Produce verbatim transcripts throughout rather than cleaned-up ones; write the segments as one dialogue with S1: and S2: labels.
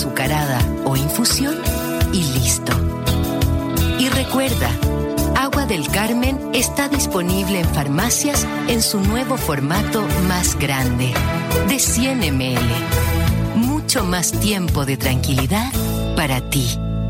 S1: azucarada o infusión y listo. Y recuerda, Agua del Carmen está disponible en farmacias en su nuevo formato más grande, de cien mililitros. Mucho más tiempo de tranquilidad para ti.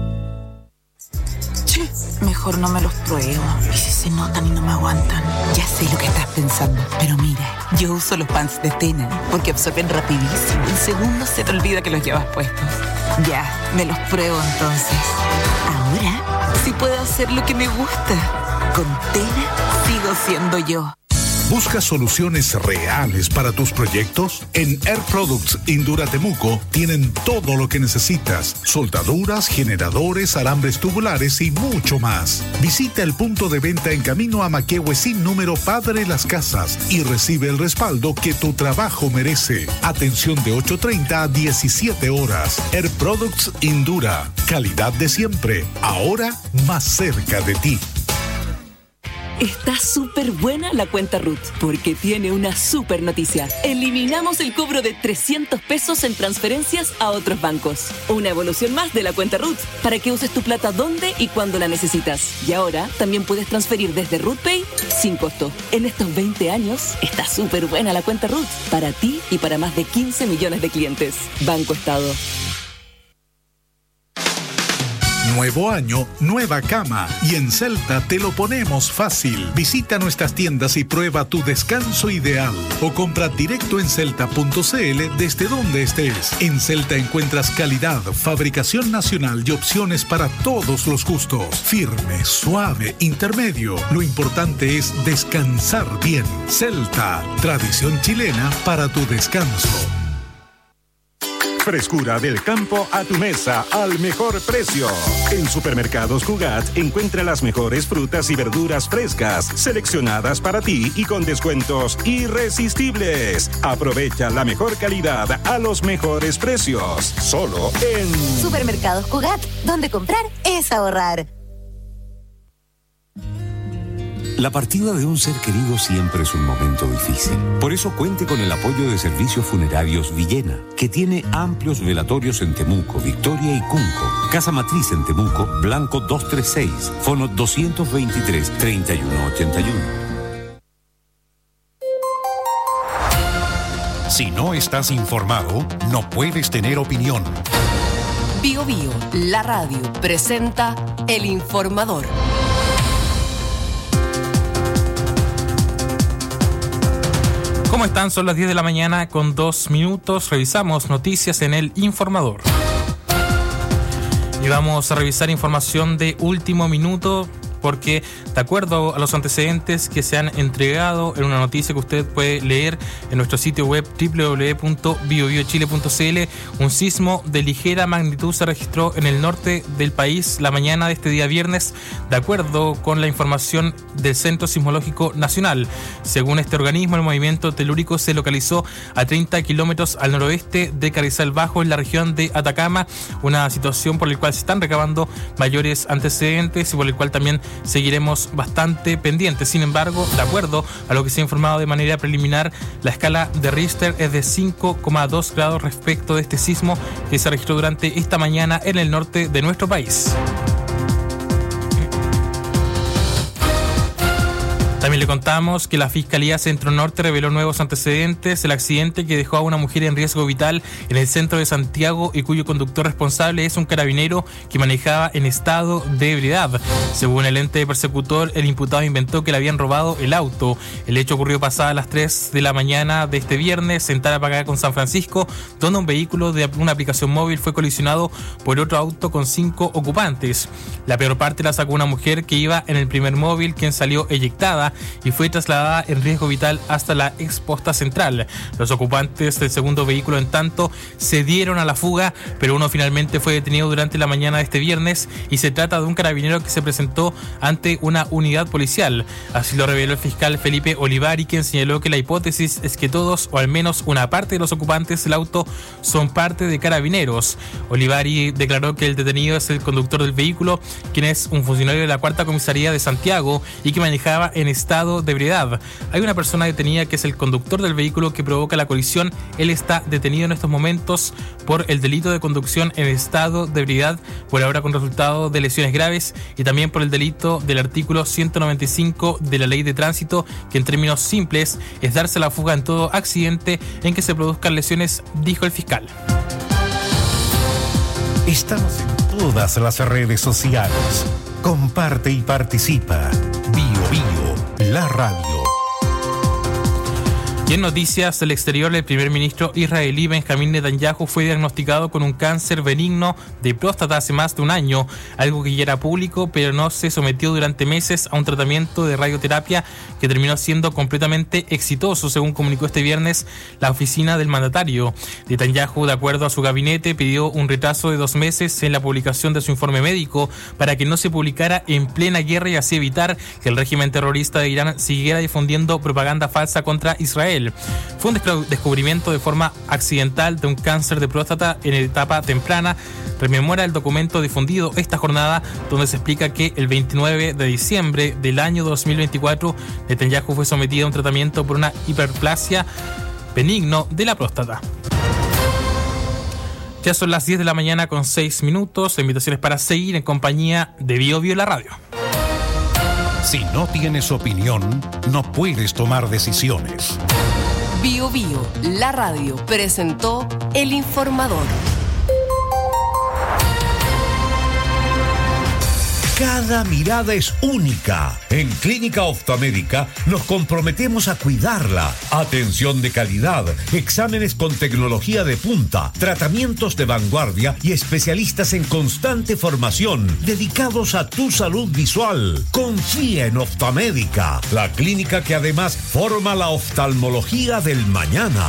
S2: Che, mejor no me los pruebo. ¿Y si se notan y no me aguantan? Ya sé lo que estás pensando, pero mira, yo uso los pants de Tena porque absorben rapidísimo. En segundos se te olvida que los llevas puestos. Ya, me los pruebo entonces. Ahora sí puedo hacer lo que me gusta. Con Tena sigo siendo yo.
S3: ¿Buscas soluciones reales para tus proyectos? En Air Products Indura Temuco tienen todo lo que necesitas: soldaduras, generadores, alambres tubulares y mucho más. Visita el punto de venta en camino a Maquehue sin número Padre Las Casas y recibe el respaldo que tu trabajo merece. Atención de ocho treinta a diecisiete horas. Air Products Indura. Calidad de siempre. Ahora más cerca de ti.
S4: Está súper buena la cuenta Ruth, porque tiene una súper noticia. Eliminamos el cobro de trescientos pesos en transferencias a otros bancos. Una evolución más de la cuenta Ruth, para que uses tu plata donde y cuando la necesitas. Y ahora también puedes transferir desde RuthPay sin costo. En estos veinte años, está súper buena la cuenta Ruth, para ti y para más de quince millones de clientes. Banco Estado.
S3: Nuevo año, nueva cama. Y en Celta te lo ponemos fácil. Visita nuestras tiendas y prueba tu descanso ideal. O compra directo en celta punto c l desde donde estés. En Celta encuentras calidad, fabricación nacional y opciones para todos los gustos. Firme, suave, intermedio. Lo importante es descansar bien. Celta, tradición chilena para tu descanso.
S5: Frescura del campo a tu mesa al mejor precio. En Supermercados Cugat encuentra las mejores frutas y verduras frescas, seleccionadas para ti y con descuentos irresistibles. Aprovecha la mejor calidad a los mejores precios. Solo en
S6: Supermercados Cugat, donde comprar es ahorrar.
S7: La partida de un ser querido siempre es un momento difícil. Por eso cuente con el apoyo de Servicios Funerarios Villena, que tiene amplios velatorios en Temuco, Victoria y Cunco. Casa Matriz en Temuco, Blanco doscientos treinta y seis, fono doscientos veintitrés, treinta y uno ochenta y uno.
S8: Si no estás informado, no puedes tener opinión.
S1: Bio Bio, la radio, presenta El Informador.
S9: ¿Cómo están? Son las diez de la mañana con dos minutos. Revisamos noticias en El Informador. Y vamos a revisar información de último minuto, porque de acuerdo a los antecedentes que se han entregado en una noticia que usted puede leer en nuestro sitio web doble u doble u doble u punto bio bio chile punto c l, un sismo de ligera magnitud se registró en el norte del país la mañana de este día viernes, de acuerdo con la información del Centro Sismológico Nacional. Según este organismo, el movimiento telúrico se localizó a treinta kilómetros al noroeste de Carrizal Bajo, en la región de Atacama, una situación por la cual se están recabando mayores antecedentes y por el cual también seguiremos bastante pendientes. Sin embargo, de acuerdo a lo que se ha informado de manera preliminar, la escala de Richter es de cinco coma dos grados respecto de este sismo que se registró durante esta mañana en el norte de nuestro país. También le contamos que la Fiscalía Centro Norte reveló nuevos antecedentes del accidente que dejó a una mujer en riesgo vital en el centro de Santiago y cuyo conductor responsable es un carabinero que manejaba en estado de ebriedad. Según el ente persecutor, el imputado inventó que le habían robado el auto. El hecho ocurrió pasadas las tres de la mañana de este viernes en Tarapacá con San Francisco, donde un vehículo de una aplicación móvil fue colisionado por otro auto con cinco ocupantes. La peor parte la sacó una mujer que iba en el primer móvil, quien salió eyectada y fue trasladada en riesgo vital hasta la exposta central. Los ocupantes del segundo vehículo, en tanto, se dieron a la fuga, pero uno finalmente fue detenido durante la mañana de este viernes y se trata de un carabinero que se presentó ante una unidad policial. Así lo reveló el fiscal Felipe Olivari, quien señaló que la hipótesis es que todos, o al menos una parte de los ocupantes del auto, son parte de carabineros. Olivari declaró que el detenido es el conductor del vehículo, quien es un funcionario de la cuarta comisaría de Santiago y que manejaba en estado de ebriedad. Hay una persona detenida que es el conductor del vehículo que provoca la colisión. Él está detenido en estos momentos por el delito de conducción en estado de ebriedad, por ahora con resultado de lesiones graves, y también por el delito del artículo ciento noventa y cinco de la Ley de Tránsito, que en términos simples es darse la fuga en todo accidente en que se produzcan lesiones, dijo el fiscal.
S10: Estamos en todas las redes sociales. Comparte y participa. Bio Bio, la radio.
S9: Y en noticias del exterior, el primer ministro israelí Benjamín Netanyahu fue diagnosticado con un cáncer benigno de próstata hace más de un año, algo que ya era público, pero no se sometió durante meses a un tratamiento de radioterapia que terminó siendo completamente exitoso, según comunicó este viernes la oficina del mandatario. Netanyahu, de acuerdo a su gabinete, pidió un retraso de dos meses en la publicación de su informe médico para que no se publicara en plena guerra y así evitar que el régimen terrorista de Irán siguiera difundiendo propaganda falsa contra Israel. Fue un descubrimiento de forma accidental de un cáncer de próstata en etapa temprana, rememora el documento difundido esta jornada, donde se explica que el veintinueve de diciembre del año dos mil veinticuatro Netanyahu fue sometido a un tratamiento por una hiperplasia benigno de la próstata. Ya son las diez de la mañana con seis minutos. La invitación es para seguir en compañía de Bio Bio la radio.
S3: Si no tienes opinión, no puedes tomar decisiones.
S1: Bio Bio, la radio, presentó El Informador.
S11: Cada mirada es única. En Clínica Oftalmédica nos comprometemos a cuidarla. Atención de calidad, exámenes con tecnología de punta, tratamientos de vanguardia y especialistas en constante formación dedicados a tu salud visual. Confía en Oftalmédica, la clínica que además forma la oftalmología del mañana.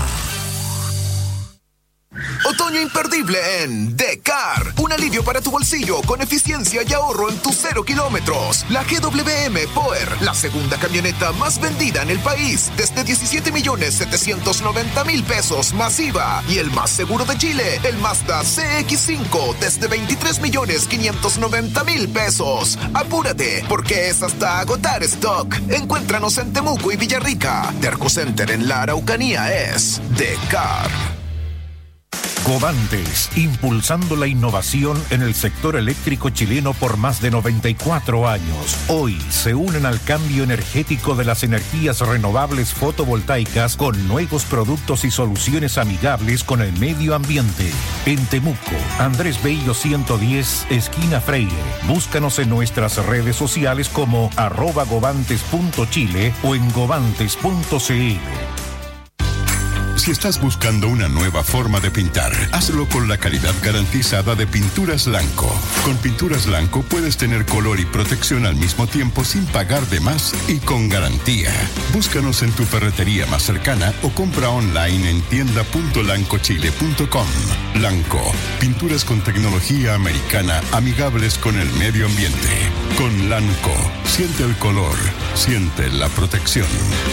S12: Otoño imperdible en Decar. Un alivio para tu bolsillo con eficiencia y ahorro en tus cero kilómetros. La G W M Power, la segunda camioneta más vendida en el país, desde diecisiete millones setecientos noventa mil pesos masiva. Y el más seguro de Chile, el Mazda C X cinco, desde veintitrés millones quinientos noventa mil pesos. Apúrate, porque es hasta agotar stock. Encuéntranos en Temuco y Villarrica. Terco Center en la Araucanía es Decar.
S3: Covantes, impulsando la innovación en el sector eléctrico chileno por más de noventa y cuatro años. Hoy se unen al cambio energético de las energías renovables fotovoltaicas con nuevos productos y soluciones amigables con el medio ambiente. En Temuco, Andrés Bello ciento diez, esquina Freire. Búscanos en nuestras redes sociales como arroba govantes punto chile o en govantes punto cl.
S13: Si estás buscando una nueva forma de pintar, hazlo con la calidad garantizada de Pinturas Lanco. Con Pinturas Lanco puedes tener color y protección al mismo tiempo sin pagar de más y con garantía. Búscanos en tu ferretería más cercana o compra online en tienda punto lanco chile punto com. Lanco, pinturas con tecnología americana amigables con el medio ambiente. Con Lanco, siente el color, siente la protección.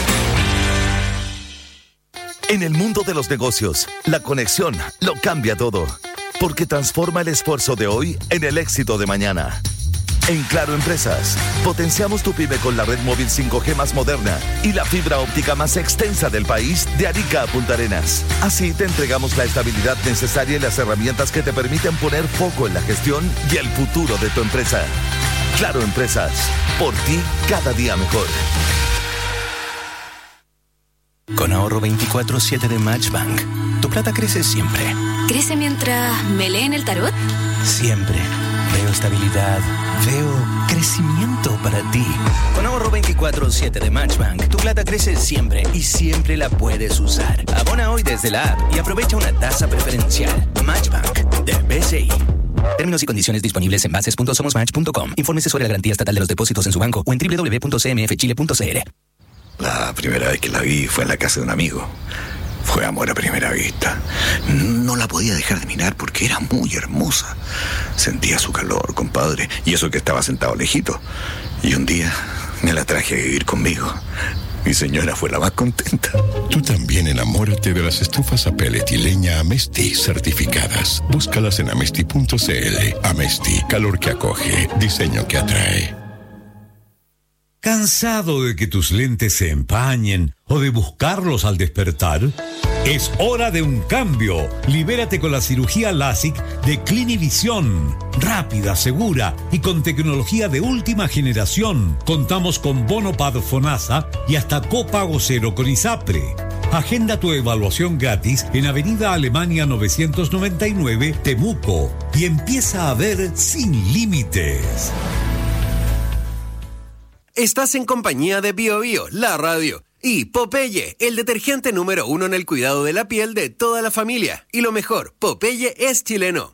S14: En el mundo de los negocios, la conexión lo cambia todo, porque transforma el esfuerzo de hoy en el éxito de mañana. En Claro Empresas, potenciamos tu pyme con la red móvil cinco G más moderna y la fibra óptica más extensa del país de Arica a Punta Arenas. Así te entregamos la estabilidad necesaria y las herramientas que te permiten poner foco en la gestión y el futuro de tu empresa. Claro Empresas, por ti cada día mejor.
S15: Con ahorro veinticuatro siete de Matchbank, tu plata crece siempre.
S16: ¿Crece mientras me leen el tarot?
S15: Siempre. Veo estabilidad, veo crecimiento para ti. Con ahorro veinticuatro siete de Matchbank, tu plata crece siempre y siempre la puedes usar. Abona hoy desde la app y aprovecha una tasa preferencial. Matchbank, de B C I. Términos y condiciones disponibles en bases punto somos match punto com. Infórmese sobre la garantía estatal de los depósitos en su banco o en doble u doble u doble u punto c m f chile punto c l.
S17: La primera vez que la vi fue en la casa de un amigo. Fue amor a primera vista. No la podía dejar de mirar porque era muy hermosa. Sentía su calor, compadre, y eso que estaba sentado lejito. Y un día me la traje a vivir conmigo. Mi señora fue la más contenta.
S13: Tú también enamórate de las estufas a pellet y leña Amesti certificadas. Búscalas en amesti punto c l. Amesti, calor que acoge, diseño que atrae.
S11: ¿Cansado de que tus lentes se empañen o de buscarlos al despertar? Es hora de un cambio. Libérate con la cirugía LASIK de Clinivision. Rápida, segura y con tecnología de última generación. Contamos con Bonopad Fonasa y hasta copago cero con ISAPRE. Agenda tu evaluación gratis en Avenida Alemania novecientos noventa y nueve, Temuco, y empieza a ver sin límites.
S18: Estás en compañía de Bio Bio, la radio, y Popeye, el detergente número uno en el cuidado de la piel de toda la familia. Y lo mejor, Popeye es chileno.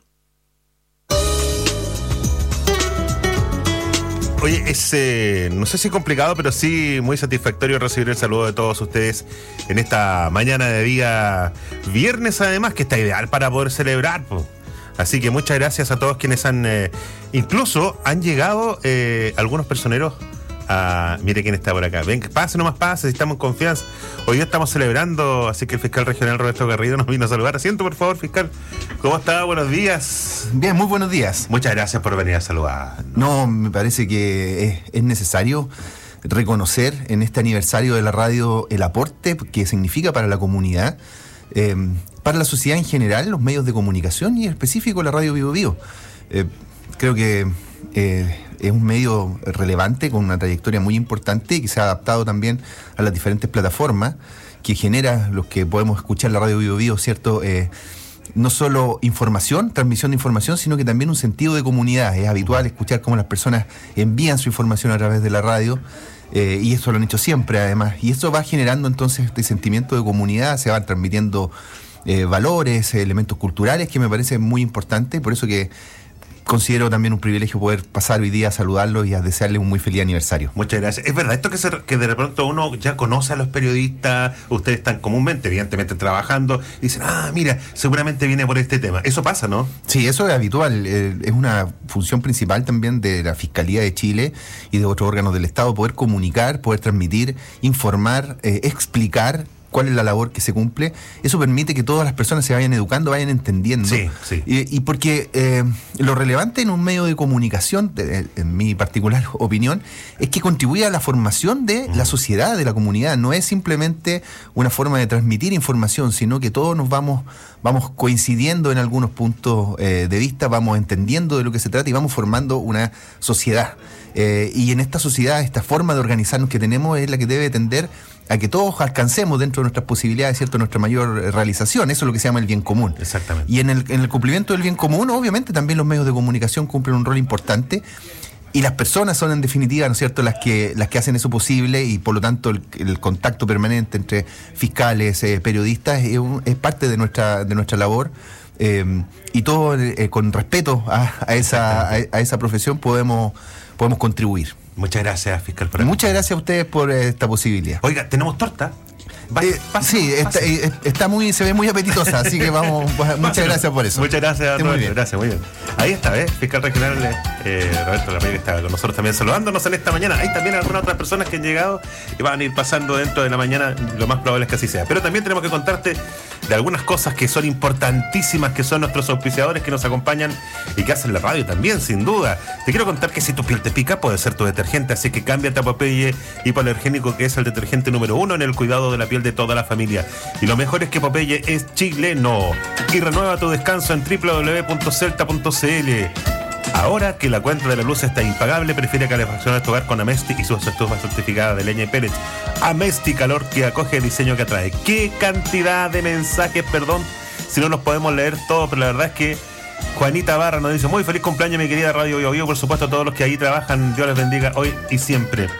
S19: Oye, es, eh, no sé si complicado, pero sí muy satisfactorio recibir el saludo de todos ustedes en esta mañana de día viernes, además, que está ideal para poder celebrar, po. Así que muchas gracias a todos quienes han, eh, incluso han llegado eh, algunos personeros. Ah, mire quién está por acá. Ven, pase nomás, pase, si estamos en confianza. Hoy día estamos celebrando, así que el fiscal regional Roberto Garrido nos vino a saludar. Asiento, por favor, fiscal. ¿Cómo está? Buenos días.
S20: Bien, muy buenos días.
S19: Muchas gracias por venir a saludar.
S20: No, me parece que es, es necesario reconocer en este aniversario de la radio el aporte que significa para la comunidad, eh, para la sociedad en general, los medios de comunicación y en específico la radio Bio Bio. Eh, creo que eh, es un medio relevante con una trayectoria muy importante y que se ha adaptado también a las diferentes plataformas que genera los que podemos escuchar la radio Bio Bio, ¿cierto? Eh, no solo información, transmisión de información, sino que también un sentido de comunidad. Es habitual escuchar cómo las personas envían su información a través de la radio, eh, y esto lo han hecho siempre además. Y esto va generando entonces este sentimiento de comunidad, se van transmitiendo eh, valores, elementos culturales que me parece muy importante, por eso que considero también un privilegio poder pasar hoy día a saludarlo y a desearle un muy feliz aniversario.
S19: Muchas gracias. Es verdad, esto que, se, que de pronto uno ya conoce a los periodistas, ustedes están comúnmente, evidentemente, trabajando, y dicen, ah, mira, seguramente viene por este tema. Eso pasa, ¿no?
S20: Sí, eso es habitual. Eh, es una función principal también de la Fiscalía de Chile y de otros órganos del Estado, poder comunicar, poder transmitir, informar, eh, explicar cuál es la labor que se cumple. Eso permite que todas las personas se vayan educando, vayan entendiendo.
S19: Sí, sí.
S20: Y, y porque eh, lo relevante en un medio de comunicación, de, en mi particular opinión, es que contribuye a la formación de mm. la sociedad, de la comunidad. No es simplemente una forma de transmitir información, sino que todos nos vamos, vamos coincidiendo en algunos puntos eh, de vista, vamos entendiendo de lo que se trata y vamos formando una sociedad. Eh, y en esta sociedad, esta forma de organizarnos que tenemos es la que debe tender a que todos alcancemos dentro de nuestras posibilidades, ¿cierto?, nuestra mayor realización. Eso es lo que se llama el bien común.
S19: Exactamente.
S20: Y en el, en el cumplimiento del bien común, obviamente también los medios de comunicación cumplen un rol importante y las personas son en definitiva, ¿no es cierto?, las que las que hacen eso posible y por lo tanto el, el contacto permanente entre fiscales, eh, periodistas es, un, es parte de nuestra de nuestra labor. Eh, y todo eh, con respeto a, a esa a, a esa profesión podemos podemos contribuir.
S19: Muchas gracias, fiscal. Por
S20: Muchas gracias a ustedes por eh, esta posibilidad.
S19: Oiga, ¿tenemos torta?
S20: Pase, eh, pase, sí, pase. Está, eh, está muy, se ve muy apetitosa, así que vamos, muchas gracias por eso.
S19: Muchas gracias a todos. Muy bien. Gracias, muy bien. Ahí está, ¿eh? Fiscal regional eh, Roberto Garrido está con nosotros también saludándonos en esta mañana. Hay también algunas otras personas que han llegado y van a ir pasando dentro de la mañana, lo más probable es que así sea. Pero también tenemos que contarte de algunas cosas que son importantísimas, que son nuestros auspiciadores que nos acompañan y que hacen la radio también, sin duda. Te quiero contar que si tu piel te pica, puede ser tu detergente, así que cámbiate a Popeye hipoalergénico, que es el detergente número uno en el cuidado de la piel de toda la familia. Y lo mejor es que Popeye es chileno. Y renueva tu descanso en doble u doble u doble u punto celta punto c l. Ahora que la cuenta de la luz está impagable, prefiere calefaccionar tu hogar con Amesti y sus estufas certificadas de leña y pellets. Amesti, calor que acoge, diseño que atrae. ¡Qué cantidad de mensajes! Perdón si no los podemos leer todos, pero la verdad es que Juanita Barra nos dice: muy feliz cumpleaños, mi querida Radio Bio Bio. Por supuesto, a todos los que ahí trabajan, Dios les bendiga hoy y siempre.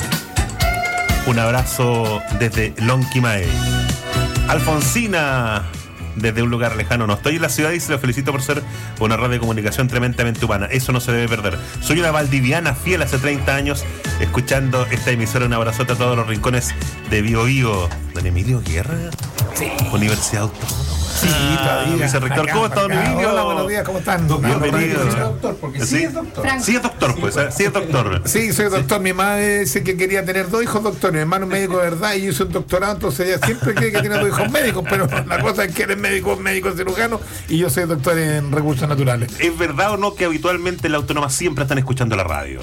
S19: Un abrazo desde Lonquimae. Alfonsina, desde un lugar lejano, no estoy en la ciudad y se lo felicito por ser una radio de comunicación tremendamente humana. Eso no se debe perder. Soy una valdiviana fiel hace treinta años escuchando esta emisora. Un abrazote a todos los rincones de Bio Bio. Don Emilio Guerra, sí. Universidad Autónoma.
S21: Sí, todavía.
S19: Vicerrector, ¿cómo está, don Emilio?
S21: Hola, buenos días, ¿cómo están?
S19: Bienvenido.
S21: Sí, doctor, porque sí, sí es doctor.
S19: Sí es doctor, pues, sí es doctor.
S21: Sí, soy doctor. Sí. Mi madre dice que quería tener dos hijos doctores. Mi hermano es médico de verdad y yo hice un doctorado, entonces ella siempre cree que tiene dos hijos médicos, pero la cosa es que eres médico, médico cirujano y yo soy doctor en recursos naturales.
S19: ¿Es verdad o no que habitualmente en la Autónoma siempre están escuchando la radio?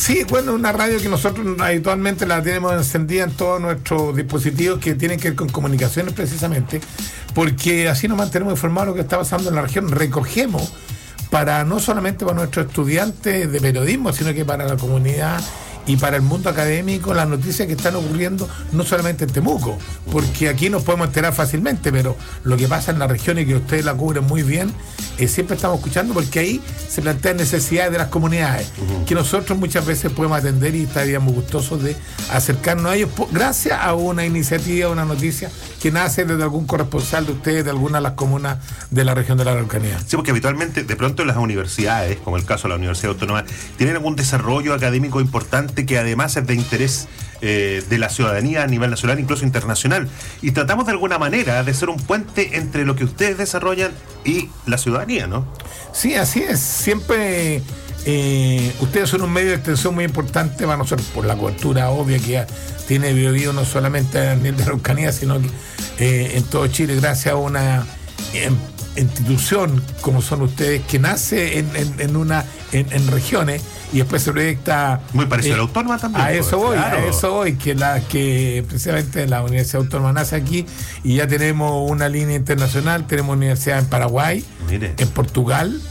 S21: Sí, bueno, una radio que nosotros habitualmente la tenemos encendida en todos nuestros dispositivos que tienen que ver con comunicaciones precisamente, porque así nos mantenemos informados de lo que está pasando en la región. Recogemos para no solamente para nuestros estudiantes de periodismo, sino que para la comunidad y para el mundo académico las noticias que están ocurriendo no solamente en Temuco, porque aquí nos podemos enterar fácilmente, pero lo que pasa en la región y que ustedes la cubren muy bien, eh, siempre estamos escuchando, porque ahí se plantean necesidades de las comunidades, uh-huh. que nosotros muchas veces podemos atender y estaríamos gustosos de acercarnos a ellos po- gracias a una iniciativa, una noticia que nace desde algún corresponsal de ustedes, de alguna de las comunas de la región de la Araucanía.
S19: Sí, porque habitualmente, de pronto las universidades, como el caso de la Universidad Autónoma, tienen algún desarrollo académico importante que además es de interés eh, de la ciudadanía a nivel nacional, incluso internacional. Y tratamos de alguna manera de ser un puente entre lo que ustedes desarrollan y la ciudadanía, ¿no?
S21: Sí, así es. Siempre eh, ustedes son un medio de extensión muy importante para nosotros, por la cobertura obvia que tiene Bio Bio, no solamente a nivel de Araucanía, sino que eh, en todo Chile, gracias a una eh, institución como son ustedes, que nace en, en, en una en, en regiones y después se proyecta
S19: muy parecido
S21: eh,
S19: a la Autónoma también.
S21: A eso voy,
S19: claro.
S21: a eso voy, que la que precisamente la Universidad Autónoma nace aquí y ya tenemos una línea internacional, tenemos universidad en Paraguay, Mire. en Portugal,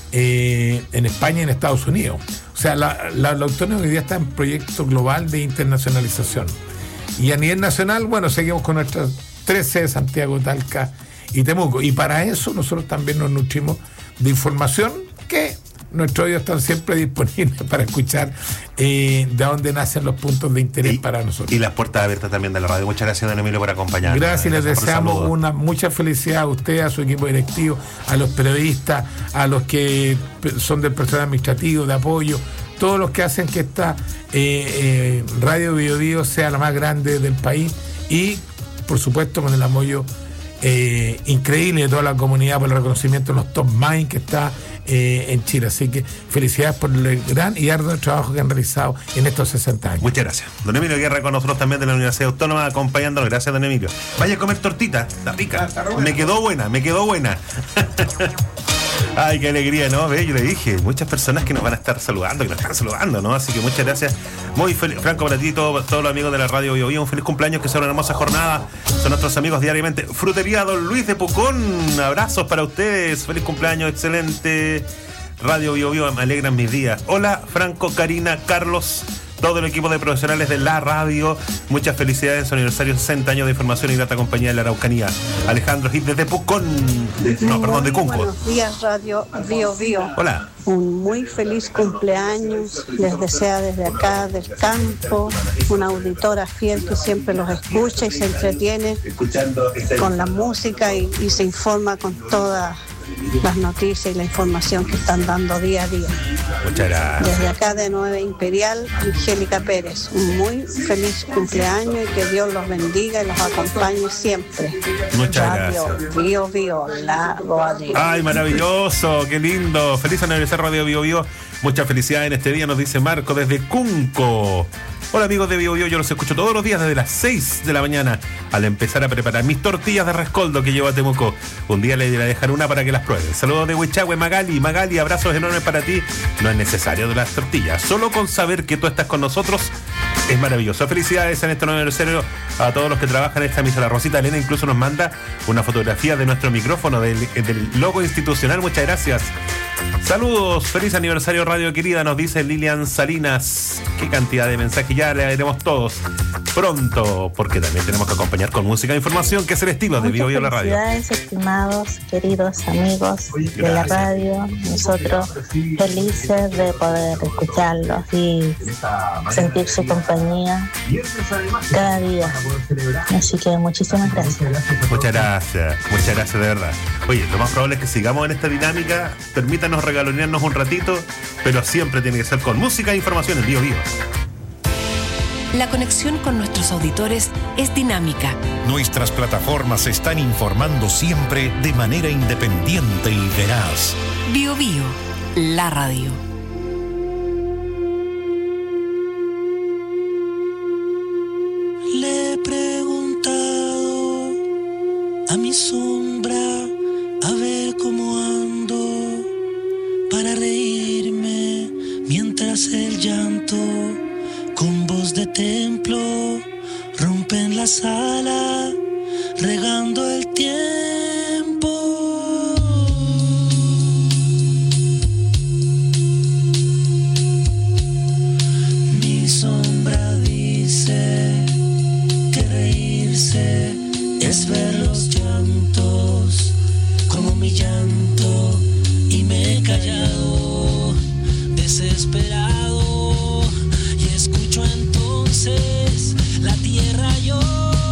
S21: eh, en España y en Estados Unidos. O sea, la, la, la Autónoma hoy día está en proyecto global de internacionalización. Y a nivel nacional, bueno, seguimos con nuestras tres sedes, Santiago, Talca y Temuco. Y para eso nosotros también nos nutrimos de información que nuestros oídos están siempre disponibles para escuchar eh, de dónde nacen los puntos de interés
S19: y,
S21: para nosotros.
S19: Y las puertas abiertas también de la radio. Muchas gracias, don Emilio, por acompañarnos.
S21: Gracias, les deseamos una mucha felicidad a usted, a su equipo directivo, a los periodistas, a los que son del personal administrativo, de apoyo, todos los que hacen que esta eh, eh, Radio Bio Bio sea la más grande del país y, por supuesto, con el apoyo eh, increíble de toda la comunidad por el reconocimiento de los top mind que está Eh, en Chile. Así que felicidades por el gran y arduo trabajo que han realizado en estos sesenta años.
S19: Muchas gracias. Don Emilio Guerra con nosotros también de la Universidad Autónoma acompañándonos. Gracias, don Emilio. Vaya a comer tortita, está rica. Me quedó buena, me quedó buena. Ay, qué alegría, ¿no? ¿Ve? Yo le dije, muchas personas que nos van a estar saludando, que nos están saludando, ¿no? Así que muchas gracias. Muy feliz, Franco, para ti y todo, todos los amigos de la Radio Bio Bio, un feliz cumpleaños, que sea una hermosa jornada. Son nuestros amigos diariamente. Frutería Don Luis de Pucón, abrazos para ustedes. Feliz cumpleaños, excelente. Radio Bio Bio, me alegran mis días. Hola, Franco, Karina, Carlos, todo el equipo de profesionales de la radio. Muchas felicidades en su aniversario, sesenta años de información y grata compañía de la Araucanía. Alejandro Gil desde Pucón. No, perdón, de Cunco.
S2: Buenos días, Radio Bio Bio.
S19: Hola.
S2: Un muy feliz cumpleaños. Les desea desde acá del campo una auditora fiel que siempre los escucha y se entretiene con la música y, y se informa con todas las noticias y la información que están dando día a día.
S19: Muchas gracias.
S2: Desde acá de Nueva Imperial, Angélica Pérez, un muy feliz cumpleaños y que Dios los bendiga y los acompañe siempre.
S19: Muchas
S2: Radio
S19: gracias.
S2: Bio Bio, la radio.
S19: Ay, maravilloso, qué lindo. Feliz aniversario Radio Bio Bio. Mucha felicidad en este día, nos dice Marco desde Cunco. Hola amigos de Bio Bio, yo los escucho todos los días desde las seis de la mañana al empezar a preparar mis tortillas de rescoldo que llevo a Temuco. Un día le iré a dejar una para que las prueben. Saludos de Huichahue, Magali. Magali, abrazos enormes para ti. No es necesario de las tortillas, solo con saber que tú estás con nosotros es maravilloso. Felicidades en este nuevo aniversario a todos los que trabajan en esta emisora. Rosita Elena incluso nos manda una fotografía de nuestro micrófono, del, del logo institucional. Muchas gracias. Saludos, feliz aniversario Radio Querida, nos dice Lilian Salinas. Qué cantidad de mensajes, ya le haremos todos pronto, porque también tenemos que acompañar con música e información, que es el estilo de Bio Bio la radio.
S22: Felicidades, estimados, queridos amigos de la radio. Nosotros felices de poder escucharlos y sentir su compañía cada día. Así que muchísimas gracias.
S19: Muchas gracias, muchas gracias de verdad. Oye, lo más probable es que sigamos en esta dinámica. Permítanos regalonearnos un ratito, pero siempre tiene que ser con música e información en Bio Bio.
S1: La conexión con nuestros auditores es dinámica.
S10: Nuestras plataformas están informando siempre de manera independiente y veraz.
S1: Bio Bio, la radio.
S23: Le he preguntado a mi sombra a ver cómo ando para reírme mientras nace el llanto, con voz de templo, rompen la sala, regando el tiempo. Mi sombra dice que reírse es ver los llantos como mi llanto, y me he callado desesperado y escucho entonces la tierra llora.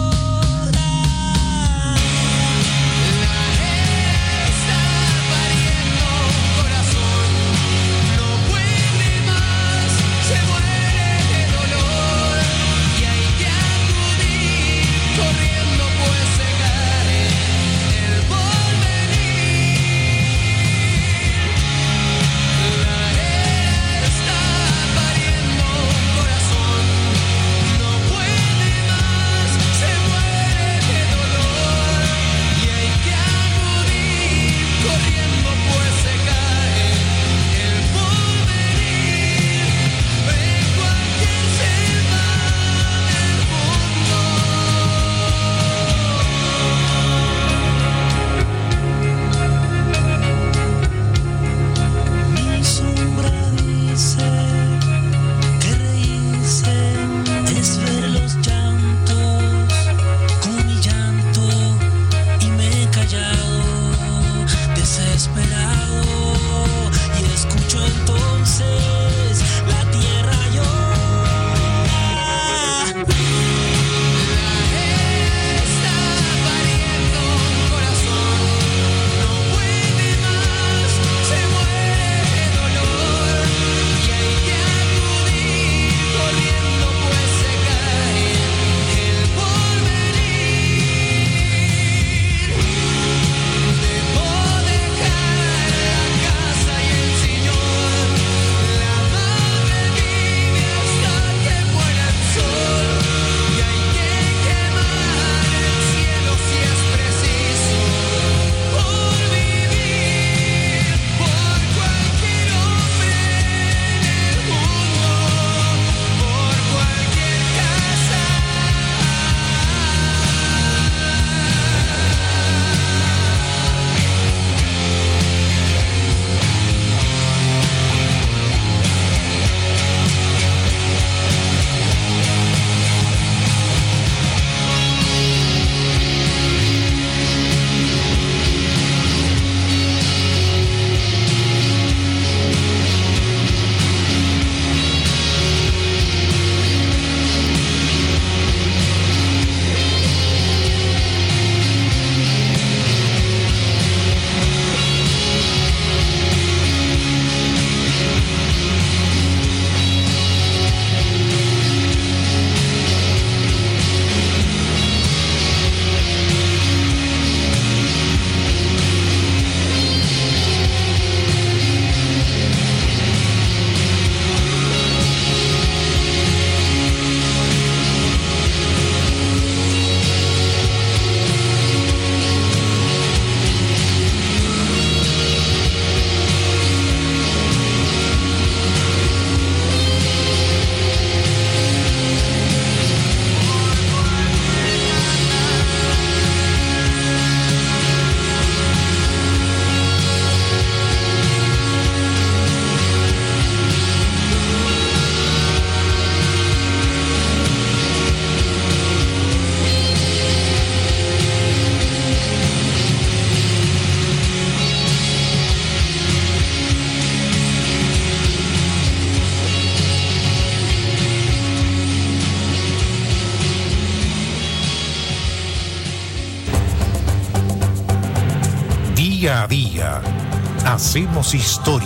S10: Día a día, hacemos historia.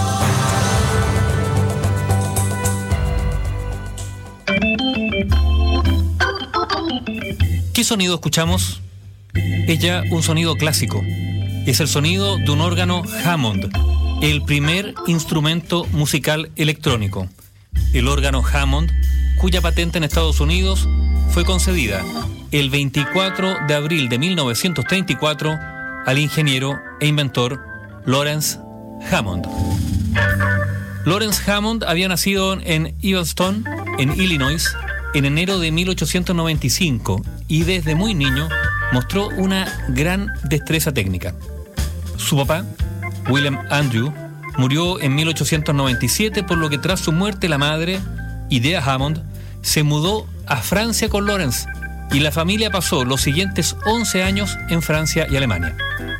S4: ¿Qué sonido escuchamos? Es ya un sonido clásico. Es el sonido de un órgano Hammond, el primer instrumento musical electrónico. El órgano Hammond, cuya patente en Estados Unidos fue concedida el veinticuatro de abril de mil novecientos treinta y cuatro al ingeniero e inventor Lawrence Hammond. Lawrence Hammond había nacido en Evanston, en Illinois, en enero de mil ochocientos noventa y cinco y desde muy niño mostró una gran destreza técnica. Su papá, William Andrew, murió en mil ochocientos noventa y siete, por lo que tras su muerte la madre, Idea Hammond, se mudó a Francia con Lawrence y la familia pasó los siguientes once años en Francia y Alemania.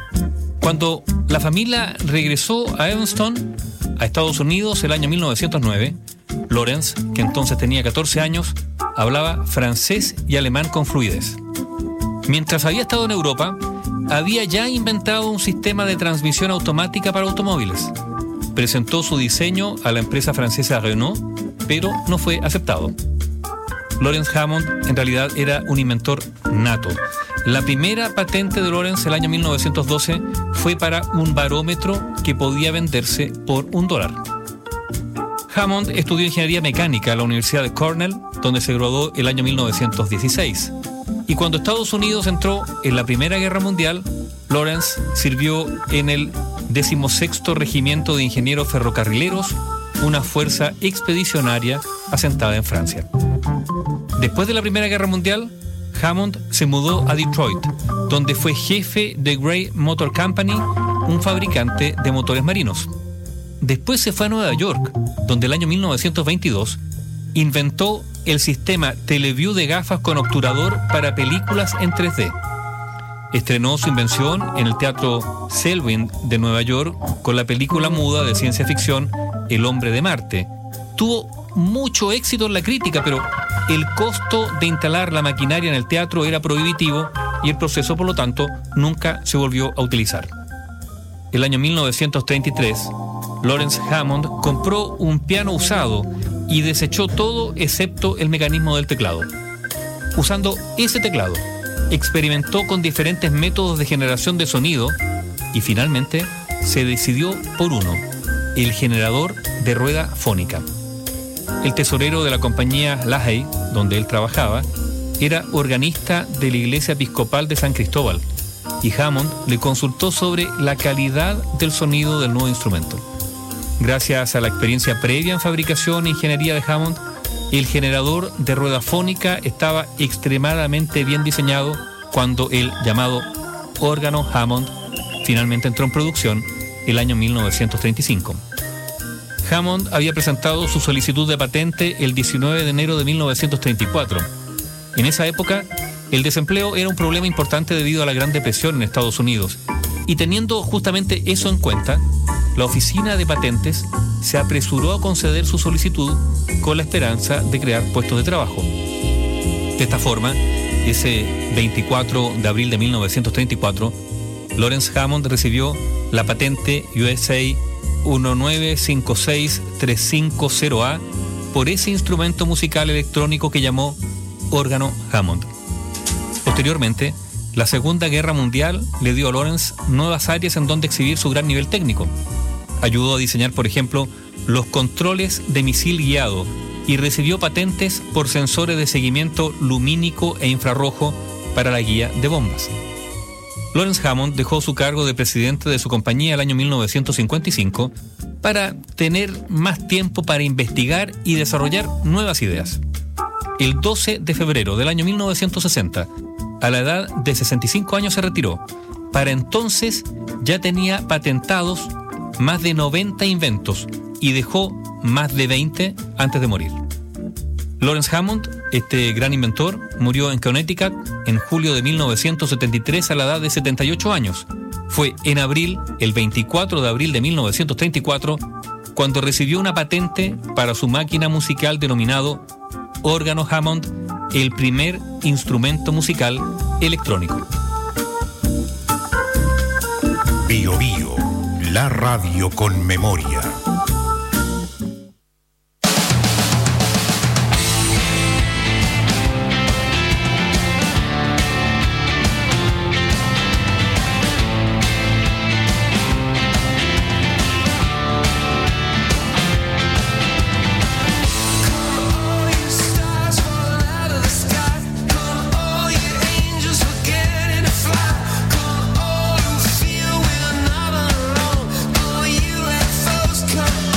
S4: Cuando la familia regresó a Evanston, a Estados Unidos, el año mil novecientos nueve, Lawrence, que entonces tenía catorce años, hablaba francés y alemán con fluidez. Mientras había estado en Europa, había ya inventado un sistema de transmisión automática para automóviles. Presentó su diseño a la empresa francesa Renault, pero no fue aceptado. Lawrence Hammond en realidad era un inventor nato. La primera patente de Lawrence el año mil novecientos doce fue para un barómetro que podía venderse por un dólar. Hammond estudió ingeniería mecánica en la Universidad de Cornell, donde se graduó el año mil novecientos dieciséis. Y cuando Estados Unidos entró en la Primera Guerra Mundial, Lawrence sirvió en el decimosexto Regimiento de Ingenieros Ferrocarrileros, una fuerza expedicionaria asentada en Francia. Después de la Primera Guerra Mundial, Hammond se mudó a Detroit, donde fue jefe de Gray Motor Company, un fabricante de motores marinos. Después se fue a Nueva York, donde el año mil novecientos veintidós inventó el sistema Teleview de gafas con obturador para películas en tres D. Estrenó su invención en el Teatro Selwyn de Nueva York con la película muda de ciencia ficción El Hombre de Marte. Tuvo mucho éxito en la crítica, pero el costo de instalar la maquinaria en el teatro era prohibitivo y el proceso, por lo tanto, nunca se volvió a utilizar. El año mil novecientos treinta y tres, Lawrence Hammond compró un piano usado y desechó todo excepto el mecanismo del teclado. Usando ese teclado, experimentó con diferentes métodos de generación de sonido y finalmente se decidió por uno, el generador de rueda fónica. El tesorero de la compañía Lahey, donde él trabajaba, era organista de la iglesia episcopal de San Cristóbal y Hammond le consultó sobre la calidad del sonido del nuevo instrumento. Gracias a la experiencia previa en fabricación e ingeniería de Hammond, el generador de rueda fónica estaba extremadamente bien diseñado cuando el llamado órgano Hammond finalmente entró en producción el año mil novecientos treinta y cinco. Hammond había presentado su solicitud de patente el diecinueve de enero de mil novecientos treinta y cuatro. En esa época, el desempleo era un problema importante debido a la Gran Depresión en Estados Unidos, y teniendo justamente eso en cuenta, la oficina de patentes se apresuró a conceder su solicitud con la esperanza de crear puestos de trabajo. De esta forma, ese veinticuatro de abril de mil novecientos treinta y cuatro, Lawrence Hammond recibió la patente U S A uno nueve cinco seis tres cinco cero A por ese instrumento musical electrónico que llamó órgano Hammond. Posteriormente, la Segunda Guerra Mundial le dio a Lawrence nuevas áreas en donde exhibir su gran nivel técnico. Ayudó a diseñar, por ejemplo, los controles de misil guiado y recibió patentes por sensores de seguimiento lumínico e infrarrojo para la guía de bombas. Lawrence Hammond dejó su cargo de presidente de su compañía el año mil novecientos cincuenta y cinco para tener más tiempo para investigar y desarrollar nuevas ideas. El doce de febrero del año mil novecientos sesenta, a la edad de sesenta y cinco años, se retiró. Para entonces ya tenía patentados más de noventa inventos y dejó más de veinte antes de morir. Lawrence Hammond, este gran inventor, murió en Connecticut en julio de mil novecientos setenta y tres a la edad de setenta y ocho años. Fue en abril, el veinticuatro de abril de mil novecientos treinta y cuatro, cuando recibió una patente para su máquina musical denominado órgano Hammond, el primer instrumento musical electrónico.
S8: Bio Bio, la radio con memoria.
S23: Come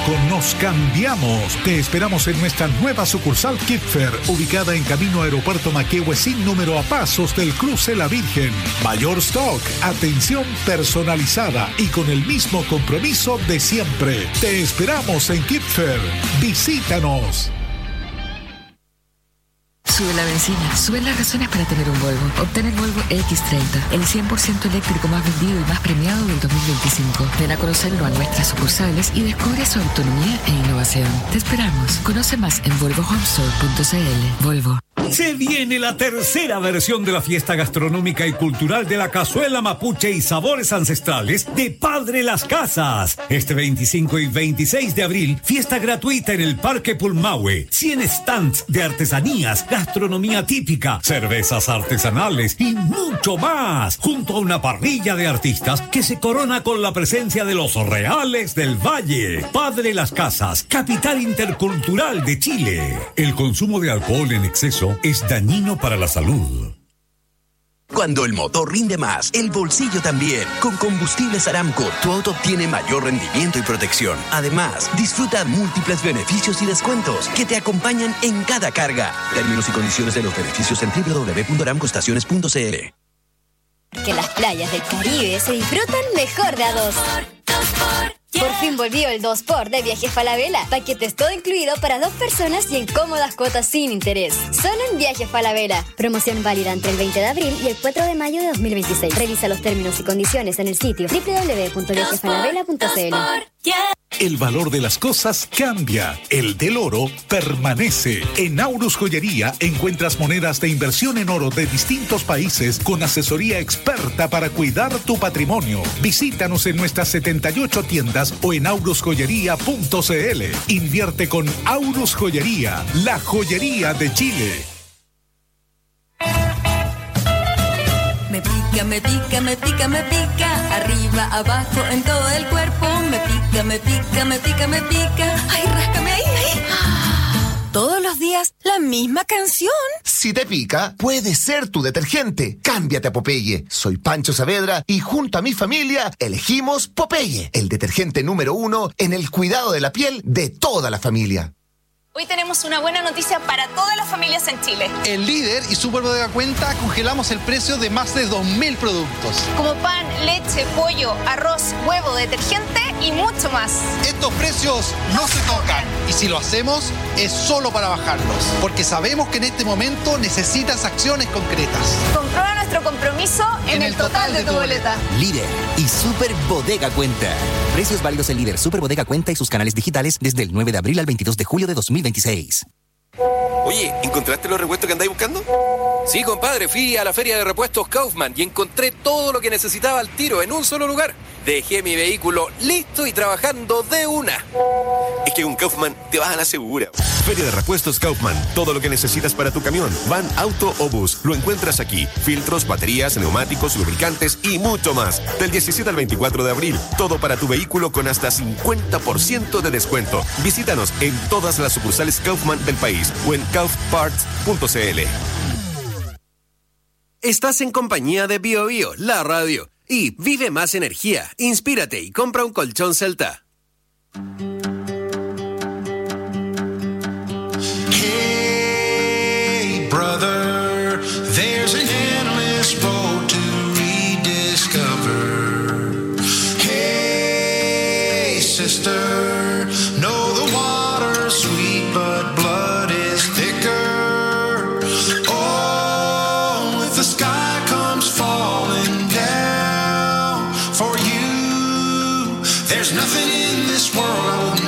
S3: Temuco nos cambiamos. Te esperamos en nuestra nueva sucursal Kipfer, ubicada en camino Aeropuerto Maquehue sin número a pasos del cruce La Virgen. Mayor stock, atención personalizada y con el mismo compromiso de siempre. Te esperamos en Kipfer. Visítanos.
S5: Sube la benzina, suben las razones para tener un Volvo. Obtén el Volvo equis treinta, el cien por ciento eléctrico más vendido y más premiado del dos mil veinticinco. Ven a conocerlo a nuestras sucursales y descubre su autonomía e innovación. Te esperamos. Conoce más en volvo home store punto c l. Volvo.
S6: Se viene la tercera versión de la fiesta gastronómica y cultural de la cazuela mapuche y sabores ancestrales de Padre Las Casas. Este veinticinco y veintiséis de abril, fiesta gratuita en el Parque Pulmahue. cien stands de artesanías, gastronomía típica, cervezas artesanales y mucho más, junto a una parrilla de artistas que se corona con la presencia de los Reales del Valle. Padre Las Casas, capital intercultural de Chile. El consumo de alcohol en exceso es dañino para la salud.
S7: Cuando el motor rinde más, el bolsillo también. Con Combustibles Aramco, tu auto obtiene mayor rendimiento y protección. Además, disfruta múltiples beneficios y descuentos que te acompañan en cada carga. Términos y condiciones de los beneficios en doble u doble u doble u punto aramco estaciones punto c l.
S24: Que las playas del Caribe se disfrutan mejor de a dos. Por fin volvió el dos por de Viajes Falabella. Paquetes todo incluido para dos personas y en cómodas cuotas sin interés. Solo en Viajes Falabella. Promoción válida entre el veinte de abril y el cuatro de mayo de dos mil veintiséis. Revisa los términos y condiciones en el sitio doble u doble u doble u punto viajes falabella punto c l.
S3: El valor de las cosas cambia. El del oro permanece. En Aurus Joyería encuentras monedas de inversión en oro de distintos países con asesoría experta para cuidar tu patrimonio. Visítanos en nuestras setenta y ocho tiendas o en aurus joyería punto c l. Invierte con Aurus Joyería, la joyería de Chile.
S25: Me pica, me pica, me pica, me pica. Arriba, abajo, en todo el cuerpo. Me pica, me pica, me pica, me pica. Ay, ráscame ahí, ahí. Todos los días, la misma canción.
S12: Si te pica, puede ser tu detergente. Cámbiate a Popeye. Soy Pancho Saavedra y junto a mi familia elegimos Popeye, el detergente número uno en el cuidado de la piel de toda la familia.
S26: Hoy tenemos una buena noticia para todas las familias en Chile.
S27: En Líder y Super Bodega Cuenta congelamos el precio de más de dos mil productos.
S26: Como pan, leche, pollo, arroz, huevo, detergente y mucho más.
S27: Estos precios no se tocan y si lo hacemos es solo para bajarlos. Porque sabemos que en este momento necesitas acciones concretas.
S26: Comprueba nuestro compromiso en, en el, el total, total de, de tu boleta.
S28: Líder y Super Bodega Cuenta. Precios válidos en Líder, Super Bodega Cuenta y sus canales digitales desde el nueve de abril al veintidós de julio de dos mil veintiséis.
S29: Oye, ¿encontraste los repuestos que andáis buscando? Sí, compadre, fui a la feria de repuestos Kaufman y encontré todo lo que necesitaba al tiro en un solo lugar. Dejé mi vehículo listo y trabajando de una. Es que con Kaufman te vas a la segura.
S30: Feria de repuestos Kaufman. Todo lo que necesitas para tu camión, van, auto o bus, lo encuentras aquí. Filtros, baterías, neumáticos, lubricantes y mucho más. Del diecisiete al veinticuatro de abril. Todo para tu vehículo con hasta cincuenta por ciento de descuento. Visítanos en todas las sucursales Kaufman del país o en kauf parts punto c l.
S18: Estás en compañía de Bio Bio, la radio. Y vive más energía, inspírate y compra un colchón Celta.
S31: Hey, brother, there's an endless road to rediscover. Hey, sister, know the water's sweet, but blood is thicker. Oh, if the sky comes falling down for you, there's nothing in this world I wouldn't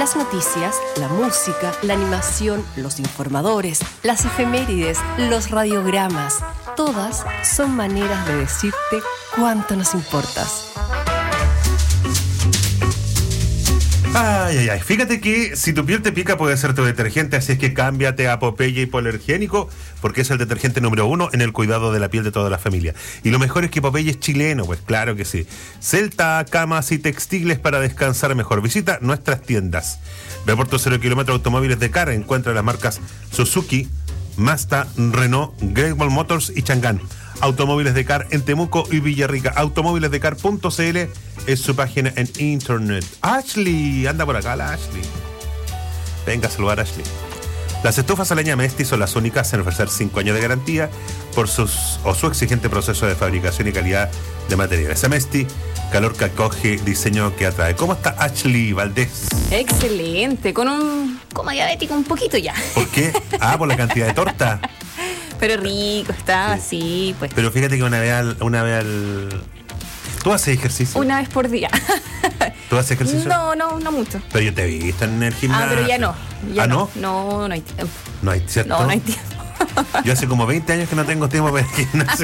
S2: Las noticias, la música, la animación, los informadores, las efemérides, los radiogramas, todas son maneras de decirte cuánto nos importas.
S19: Ay, ay, ay. Fíjate que si tu piel te pica puede ser tu detergente, así es que cámbiate a Popeye Hipoalergénico, porque es el detergente número uno en el cuidado de la piel de toda la familia. Y lo mejor es que Popeye es chileno, pues claro que sí. Celta, camas y textiles para descansar mejor. Visita nuestras tiendas. Reporto cero kilómetro automóviles de Car. Encuentra las marcas Suzuki, Mazda, Renault, Great Wall Motors y Chang'an. Automóviles de Car en Temuco y Villarrica. automóviles de car punto c l es su página en internet. Ashley, anda por acá la Ashley. Venga a saludar a Ashley. Las estufas a leña Mesti son las únicas en ofrecer cinco años de garantía por sus o su exigente proceso de fabricación y calidad de materiales. A Mesti, calor que acoge, diseño que atrae. ¿Cómo está Ashley Valdés?
S9: Excelente, con un coma diabético un poquito ya.
S19: ¿Por qué? Ah, por la cantidad de torta.
S9: Pero rico, está así, sí, pues.
S19: Pero fíjate que una vez al... Una vez al... ¿Tú haces ejercicio?
S9: Una vez por día.
S19: ¿Tú haces ejercicio?
S9: No, no, no mucho.
S19: Pero yo te he visto en el gimnasio.
S9: Ah, pero ya no. Ya
S19: ¿Ah, no?
S9: No, no hay tiempo.
S19: No hay, ¿cierto?
S9: No, no hay tiempo.
S19: Yo hace como veinte años que no tengo tiempo para el gimnasio.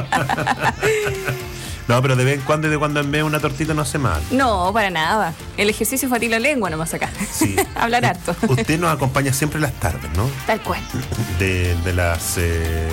S19: No, pero de vez en cuando y de cuando en vez una tortita no hace mal.
S9: No, para nada. El ejercicio fue a ti la lengua nomás acá.
S19: Sí.
S9: Hablar harto.
S19: Usted nos acompaña siempre las tardes, ¿no?
S9: Tal cual.
S19: De, de las... Eh,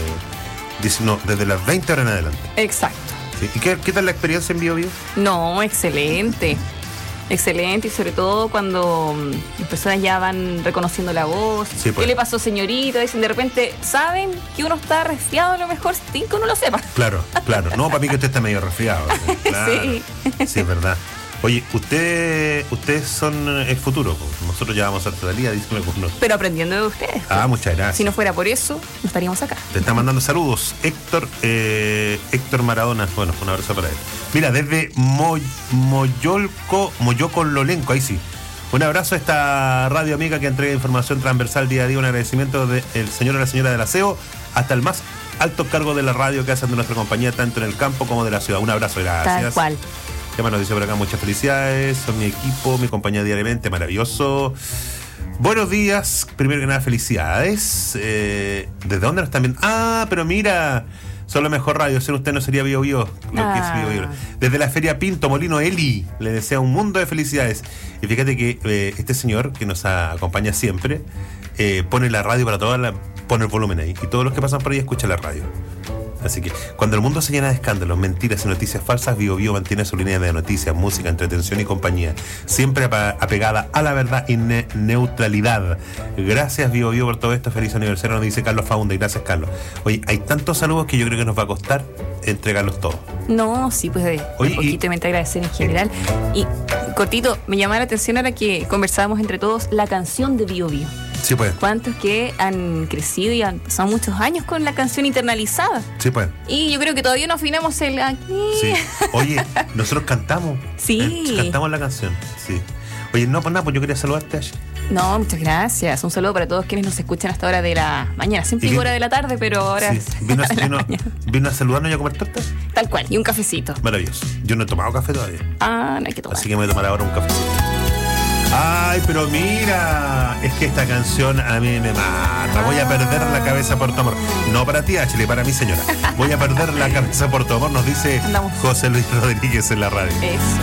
S19: dice, no, desde las veinte horas en adelante.
S9: Exacto.
S19: Sí. ¿Y qué, qué tal la experiencia en Bio Bio?
S9: No, excelente. Excelente, y sobre todo cuando las personas ya van reconociendo la voz.
S19: Sí, pues.
S9: ¿Qué le pasó, señorita? Dicen de repente, ¿saben que uno está resfriado? A lo mejor sin que uno lo sepa.
S19: Claro, claro. No, para mí que usted está medio resfriado. Claro.
S9: Sí.
S19: Sí, es verdad. Oye, usted, ustedes son el futuro. Nosotros ya vamos a la día, dicen algunos.
S9: Pero aprendiendo de ustedes.
S19: Ah, muchas gracias.
S9: Si no fuera por eso, no estaríamos acá.
S19: Te está mandando saludos. Héctor, eh, Héctor Maradona. Bueno, un abrazo para él. Mira, desde Moy, Moyolco, Moyoco Lolenco, ahí sí. Un abrazo a esta radio amiga que entrega información transversal día a día. Un agradecimiento del señor y la señora del aseo hasta el más alto cargo de la radio que hacen de nuestra compañía, tanto en el campo como de la ciudad. Un abrazo, gracias.
S9: Tal cual.
S19: ¿Qué más nos dice por acá? Muchas felicidades. Son mi equipo, mi compañía diariamente. Maravilloso. Buenos días. Primero que nada, felicidades. Eh, ¿Desde dónde nos están viendo? Ah, pero mira. Son la mejor radio. Sin usted no sería Bio Bio. Lo
S9: ah.
S19: que es Bio Bio. Desde la Feria Pinto Molino Eli. Le desea un mundo de felicidades. Y fíjate que eh, este señor que nos acompaña siempre eh, pone la radio para toda la... Pone el volumen ahí. Y todos los que pasan por ahí escuchan la radio. Así que cuando el mundo se llena de escándalos, mentiras y noticias falsas, Bio Bio mantiene su línea de noticias, música, entretención y compañía, siempre apegada a la verdad y ne- neutralidad. Gracias Bio Bio por todo esto, feliz aniversario, nos dice Carlos Faunda, y gracias Carlos. Oye, hay tantos saludos que yo creo que nos va a costar entregarlos todos.
S9: No, sí, pues de, de
S19: Oye,
S9: poquito y me agradecer en general. Y cortito, me llamaba la atención ahora que conversábamos entre todos la canción de Bio Bio.
S19: Sí, pues.
S9: ¿Cuántos que han crecido y han pasado muchos años con la canción internalizada?
S19: Sí, pues.
S9: Y yo creo que todavía no afinamos el aquí.
S19: Sí. Oye, nosotros cantamos.
S9: Sí.
S19: Eh, cantamos la canción. Sí. Oye, no, pues nada, pues yo quería saludarte, Ash.
S9: No, muchas gracias. Un saludo para todos quienes nos escuchan hasta hora de la mañana. Siempre digo hora de la tarde, pero ahora
S19: sí. ¿Vino,
S9: a
S19: vino, vino a saludarnos y a comer torta?
S9: Tal cual, y un cafecito.
S19: Maravilloso. Yo no he tomado café todavía.
S9: Ah, no hay que tomar.
S19: Así que me voy a tomar ahora un cafecito. Ay, pero mira, es que esta canción a mí me mata. Voy a perder la cabeza por tu amor. No para ti, Ashley, para mi señora. Voy a perder la cabeza por tu amor, nos dice Andamos. José Luis Rodríguez en la radio.
S9: Eso.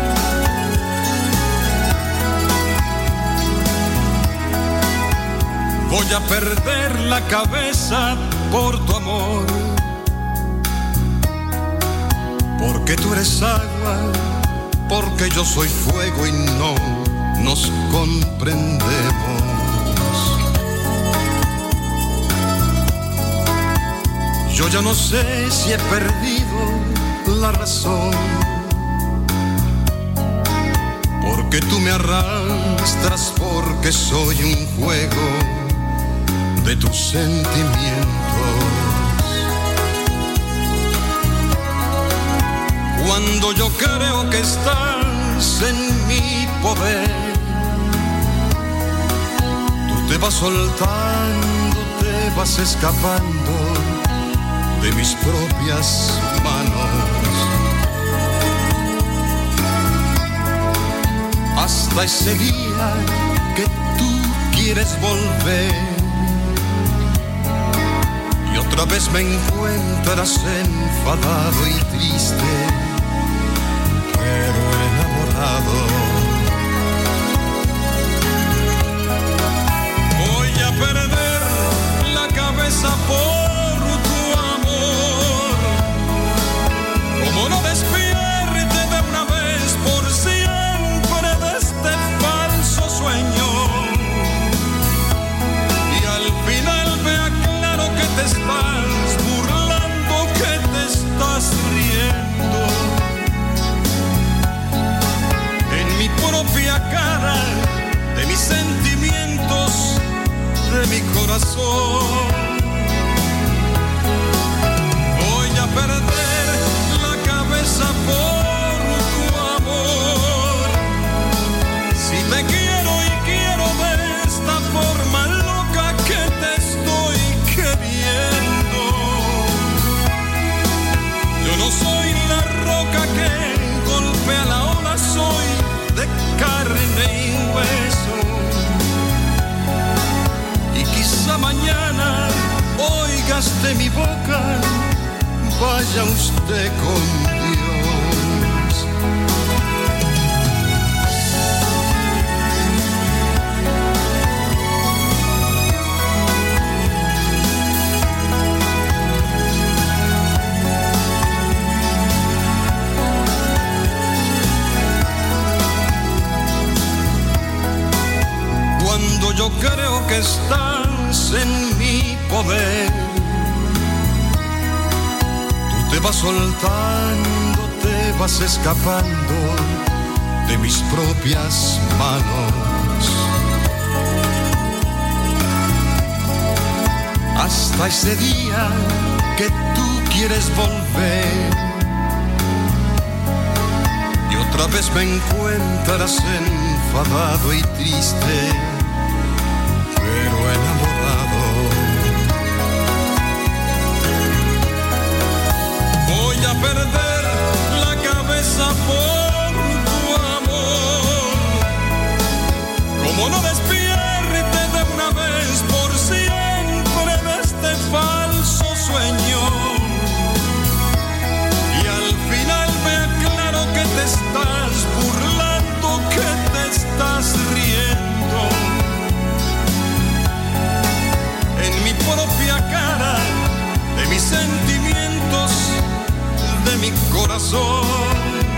S31: Voy a perder la cabeza por tu amor, porque tú eres agua, porque yo soy fuego y no nos comprendemos. Yo ya no sé si he perdido la razón, porque tú me arrastras, porque soy un juego de tus sentimientos. Cuando yo creo que estás en mi poder, tú te vas soltando, te vas escapando de mis propias manos. hasta ese día que tú quieres volver y otra vez me encuentras enfadado y triste, pero enamorado. Voy a perder la cabeza por tu amor, como no despierte de una vez por siempre de este falso sueño. Y al final me aclaro que te estás burlando, que te estás riendo. En mi propia cara, de mis sentimientos, de mi corazón. Voy a perder la cabeza por tu amor. Si te quiero y quiero de esta forma loca que te estoy queriendo. Yo no soy la roca que golpea la ola, soy de carne y hueso. Y quizá mañana oigas de mi boca, vaya usted con Dios. Cuando yo creo que estás en mi poder, tú te vas soltando, te vas escapando de mis propias manos. Hasta ese día que tú quieres volver y otra vez me encuentras enfadado y triste, pero enamorado. Voy a perder la cabeza por tu amor, como no despierte de una vez por siempre de este falso sueño. Y al final me aclaro que te estás burlando, que te estás riendo. En mi propia cara, de mis sentimientos, de mi corazón.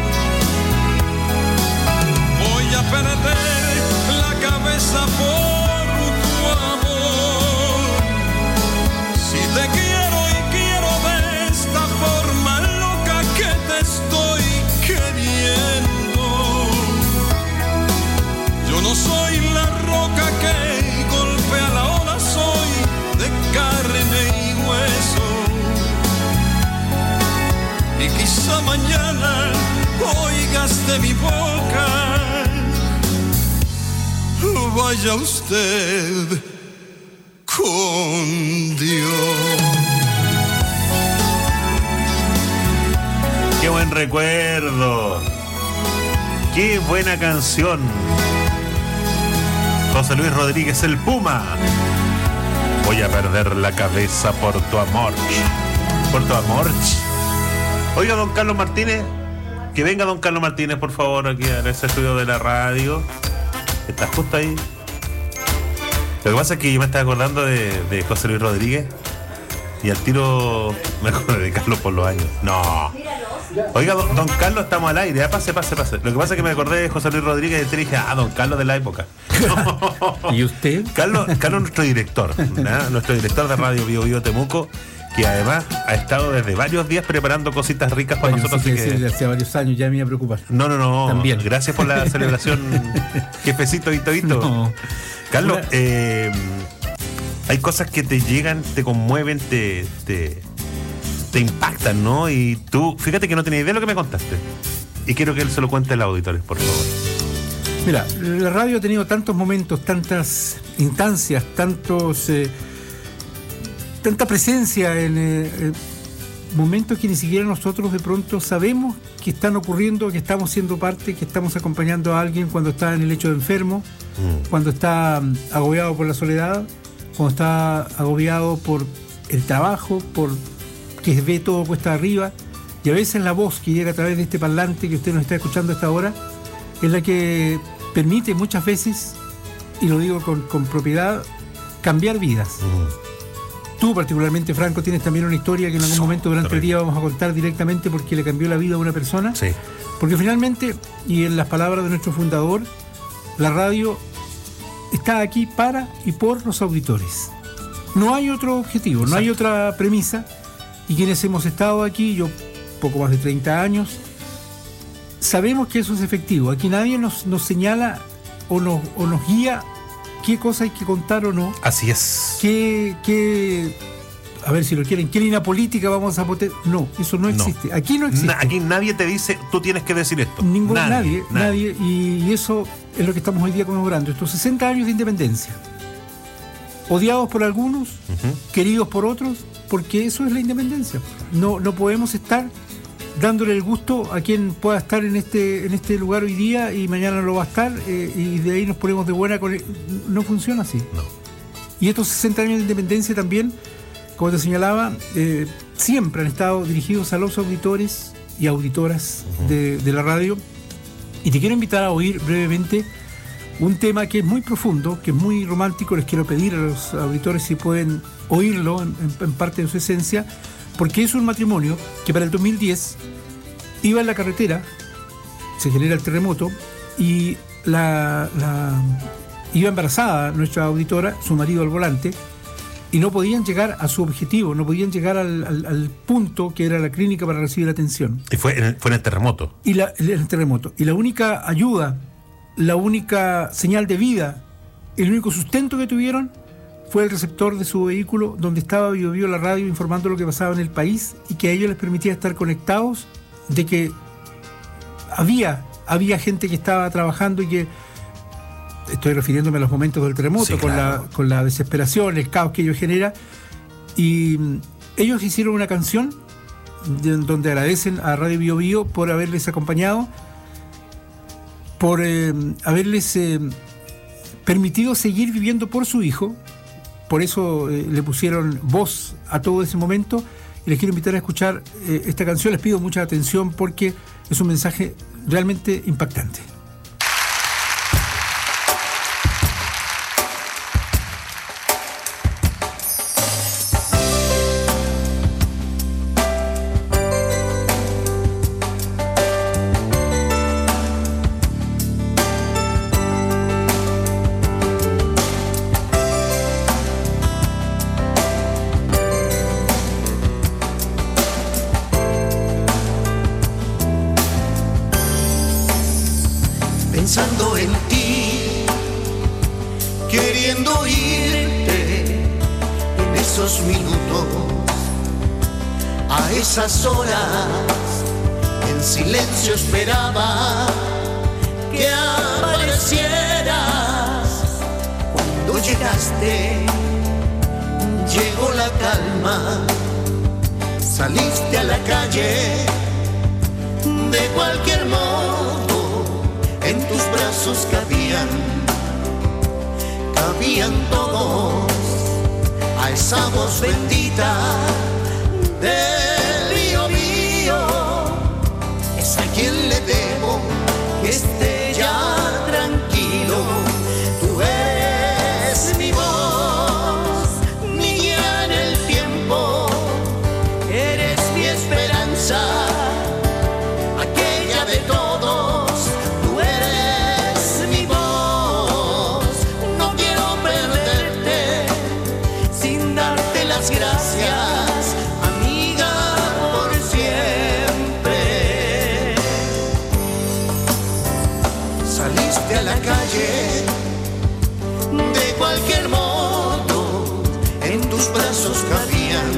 S31: Voy a perder la cabeza por tu amor. Si te quiero y quiero de esta forma loca que te estoy queriendo. Yo no soy la roca que golpea la ola, soy de carne y hueso. Y quizá mañana oigas de mi boca, vaya usted con Dios.
S19: Qué buen recuerdo. Qué buena canción. José Luis Rodríguez, el Puma. Voy a perder la cabeza por tu amor. Por tu amor. Oiga, don Carlos Martínez, que venga don Carlos Martínez, por favor, aquí a ese estudio de la radio. Está justo ahí. Lo que pasa es que yo me estaba acordando de, de José Luis Rodríguez y al tiro me acordé de Carlos por los años. No. Oiga, don, don Carlos, estamos al aire. Pase, pase, pase. Lo que pasa es que me acordé de José Luis Rodríguez y te dije, ah, don Carlos de la época.
S4: ¿Y usted?
S19: Carlos, Carlos nuestro director, ¿no? Nuestro director de Radio Bio Bio Temuco, que además ha estado desde varios días preparando cositas ricas para bueno, nosotros.
S1: Sí,
S19: así
S1: que
S19: que...
S1: hace varios años ya me iba a preocupar.
S19: No, no, no.
S1: También.
S19: Gracias por la celebración, jefecito y todito. No. Carlos, Una... eh, hay cosas que te llegan, te conmueven, te, te, te impactan, ¿no? Y tú, fíjate que no tenía idea de lo que me contaste. Y quiero que él se lo cuente al auditorio, por favor.
S1: Mira, la radio ha tenido tantos momentos, tantas instancias, tantos... Eh, tanta presencia en, eh, momentos que ni siquiera nosotros de pronto sabemos que están ocurriendo, que estamos siendo parte, que estamos acompañando a alguien cuando está en el lecho de enfermo, mm. cuando está agobiado por la soledad, cuando está agobiado por el trabajo, por que ve todo cuesta arriba. Y a veces la voz que llega a través de este parlante que usted nos está escuchando a esta hora es la que permite muchas veces, y lo digo con, con propiedad, cambiar vidas. Mm. Tú particularmente, Franco, tienes también una historia que en algún momento durante el día vamos a contar directamente porque le cambió la vida a una persona.
S19: Sí.
S1: Porque finalmente, y en las palabras de nuestro fundador, la radio está aquí para y por los auditores. No hay otro objetivo, Exacto. no hay otra premisa. Y quienes hemos estado aquí, yo poco más de treinta años, sabemos que eso es efectivo. Aquí nadie nos, nos señala o nos, o nos guía qué cosa hay que contar o no.
S19: Así es.
S1: Qué, qué, a ver si lo quieren, qué línea política vamos a poder. No, eso no existe. No. Aquí no existe.
S19: Na, aquí nadie te dice, tú tienes que decir esto.
S1: Ningún, nadie, nadie. nadie y, y eso es lo que estamos hoy día conmemorando. Estos sesenta años de independencia. Odiados por algunos, uh-huh. queridos por otros, porque eso es la independencia. No, no podemos estar dándole el gusto a quien pueda estar en este en este lugar hoy día y mañana no lo va a estar eh, y de ahí nos ponemos de buena con él. No funciona así.
S19: No.
S1: Y estos sesenta años de independencia también, como te señalaba, eh, siempre han estado dirigidos a los auditores y auditoras uh-huh. de, de la radio. Y te quiero invitar a oír brevemente un tema que es muy profundo, que es muy romántico. Les quiero pedir a los auditores si pueden oírlo en, en parte de su esencia, porque es un matrimonio que para el dos mil diez iba en la carretera, se genera el terremoto y la, la iba embarazada nuestra auditora, su marido al volante, y no podían llegar a su objetivo, no podían llegar al, al, al punto que era la clínica para recibir atención.
S19: Y fue en el, fue en el terremoto.
S1: Y la, en el terremoto. Y la única ayuda, la única señal de vida, el único sustento que tuvieron fue el receptor de su vehículo donde estaba Bio Bio la radio informando lo que pasaba en el país y que a ellos les permitía estar conectados, de que había, había gente que estaba trabajando y que, estoy refiriéndome a los momentos del terremoto, sí, con, claro. la, con la desesperación, el caos que ello genera, y ellos hicieron una canción de, donde agradecen a Radio Bio Bio por haberles acompañado, por eh, haberles eh, permitido seguir viviendo por su hijo. Por eso eh, le pusieron voz a todo ese momento. Y les quiero invitar a escuchar eh, esta canción. Les pido mucha atención porque es un mensaje realmente impactante.
S8: Pensando en ti, queriendo irte en esos minutos, a esas horas, en silencio esperaba que aparecieras. Cuando llegaste, llegó la calma, saliste a la calle, de cualquier modo. En tus brazos cabían, cabían todos, a esa voz bendita del Bio Bio. Es a quien le debo que esté ya tranquilo. Tú eres mi voz, mi guía en el tiempo, eres mi esperanza, aquella de todos. Gracias, amiga, por siempre. Saliste a la calle, de cualquier modo, en tus brazos cabían,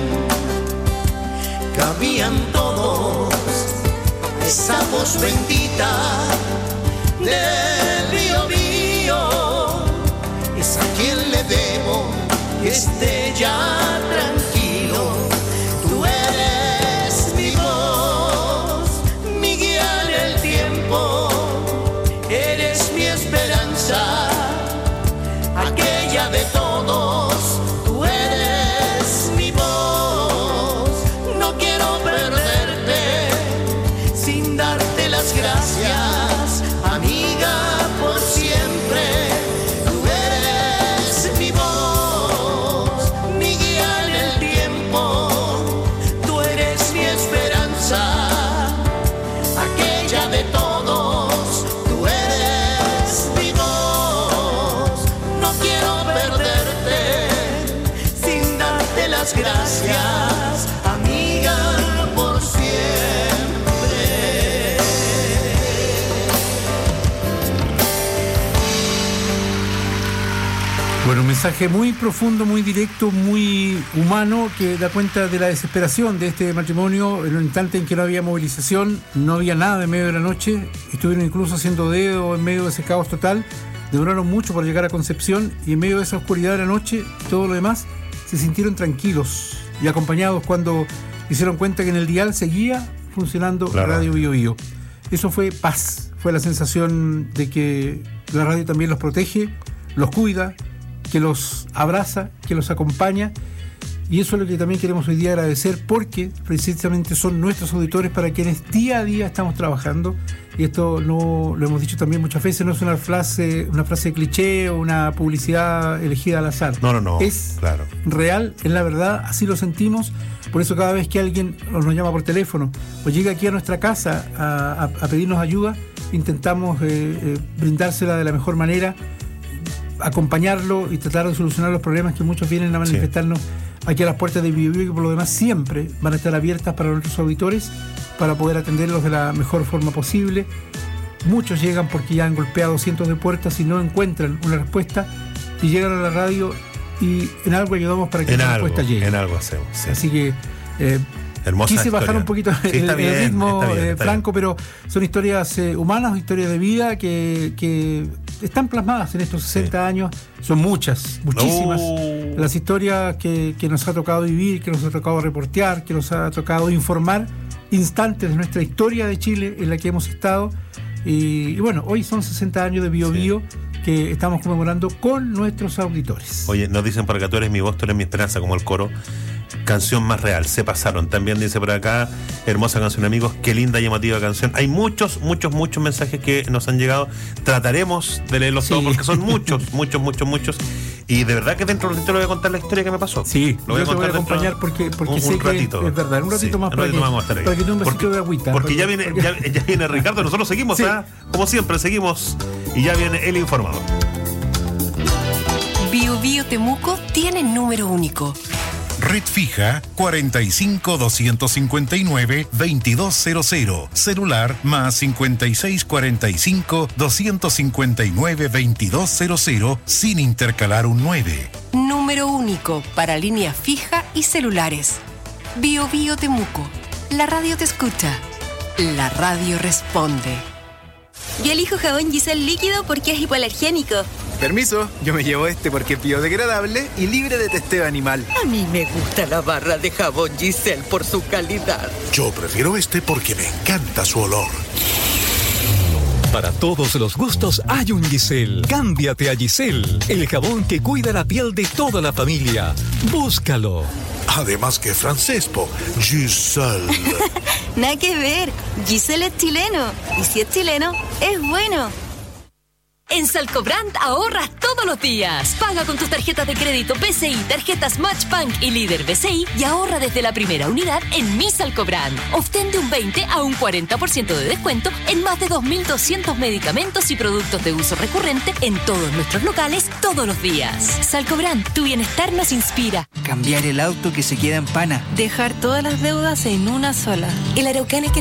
S8: cabían todos, esa voz bendita del Bio Bio. Es a quien le debo que esté ya tranquilo. Tú eres las gracias, amiga, por siempre. Tú eres mi voz, mi guía en el tiempo. Tú eres mi esperanza, aquella de todos. Tú eres mi voz. No quiero perderte sin darte las gracias, amiga, por siempre.
S1: Bueno, un mensaje muy profundo, muy directo, muy humano, que da cuenta de la desesperación de este matrimonio en un instante en que no había movilización, no había nada en medio de la noche, estuvieron incluso haciendo dedo en medio de ese caos total, demoraron mucho para llegar a Concepción y en medio de esa oscuridad de la noche y todo lo demás, se sintieron tranquilos y acompañados cuando hicieron cuenta que en el dial seguía funcionando la Radio Bio Bio. Eso fue paz, fue la sensación de que la radio también los protege, los cuida, que los abraza, que los acompaña, y eso es lo que también queremos hoy día agradecer, porque precisamente son nuestros auditores para quienes día a día estamos trabajando, y esto no lo hemos dicho también muchas veces, no es una frase, una frase de cliché o una publicidad elegida al azar.
S19: No, no, no.
S1: Es
S19: claro.
S1: real, es la verdad, así lo sentimos. Por eso cada vez que alguien nos llama por teléfono o llega aquí a nuestra casa a, a, a pedirnos ayuda, intentamos eh, eh, brindársela de la mejor manera, acompañarlo y tratar de solucionar los problemas que muchos vienen a manifestarnos sí. aquí a las puertas de Bio Bio, que por lo demás siempre van a estar abiertas para nuestros auditores para poder atenderlos de la mejor forma posible. Muchos llegan porque ya han golpeado cientos de puertas y no encuentran una respuesta y llegan a la radio y en algo ayudamos para que
S19: en
S1: la
S19: algo,
S1: respuesta llegue.
S19: En algo hacemos. Sí.
S1: Así que eh,
S19: Hermosa
S1: quise
S19: historia. Bajar
S1: un poquito
S19: sí,
S1: el,
S19: bien,
S1: el ritmo
S19: está bien,
S1: eh,
S19: está
S1: franco,
S19: bien.
S1: pero son historias eh, humanas, historias de vida que, que están plasmadas en estos sesenta sí. años. Son muchas, muchísimas. Uh. Las historias que, que nos ha tocado vivir, que nos ha tocado reportear, que nos ha tocado informar, instantes de nuestra historia de Chile en la que hemos estado. Y, y bueno, hoy son sesenta años de Bio Bio sí. que estamos conmemorando con nuestros auditores.
S19: Oye, nos dicen por acá, tú eres mi voz, tú eres mi esperanza, como el coro. Canción más real, se pasaron. También dice por acá, hermosa canción, amigos, qué linda y llamativa canción. Hay muchos, muchos, muchos mensajes que nos han llegado. Trataremos de leerlos sí. todos porque son muchos, muchos, muchos, muchos. Y de verdad que dentro de un ratito le voy a contar la historia que me pasó.
S1: Sí,
S19: lo voy
S1: yo
S19: a contar
S1: te voy a acompañar porque, porque
S19: un,
S1: sé
S19: un ratito.
S1: que es verdad, un ratito sí, más para,
S19: ratito
S1: que,
S19: vamos a estar ahí.
S1: para que tú un besito
S19: porque,
S1: de agüita.
S19: Porque,
S1: porque
S19: ya viene
S1: porque...
S19: Ya, ya viene Ricardo, nosotros seguimos, sí. ¿ah? Como siempre, seguimos y ya viene el informado.
S2: Bio Bio Temuco tiene número único.
S3: Red fija cuarenta y cinco, doscientos cincuenta y nueve, veintidós cero cero. Celular más cincuenta y seis, cuarenta y cinco, doscientos cincuenta y nueve, veintidós cero cero sin intercalar un nueve.
S2: Número único para línea fija y celulares. Bio Bio Temuco. La radio te escucha. La radio responde.
S10: Yo elijo jabón Giselle líquido porque es hipoalergénico.
S11: Permiso, yo me llevo este porque es biodegradable y libre de testeo animal.
S13: A mí me gusta la barra de jabón Giselle por su calidad.
S3: Yo prefiero este porque me encanta su olor.
S6: Para todos los gustos hay un Giselle. Cámbiate a Giselle, el jabón que cuida la piel de toda la familia. Búscalo.
S3: Además que francés, po. Giselle.
S10: Nada que ver. Giselle es chileno. Y si es chileno, es bueno.
S14: En Salcobrand ahorras todos los días. Paga con tus tarjetas de crédito B C I, tarjetas Matchbank y Líder B C I y ahorra desde la primera unidad en Mi Salcobrand. Obtén de un veinte a un cuarenta por ciento de descuento en más de dos mil doscientos medicamentos y productos de uso recurrente en todos nuestros locales todos los días. Salcobrand, tu bienestar nos inspira.
S11: Cambiar el auto que se queda en pana.
S10: Dejar todas las deudas en una sola.
S14: El Araucana que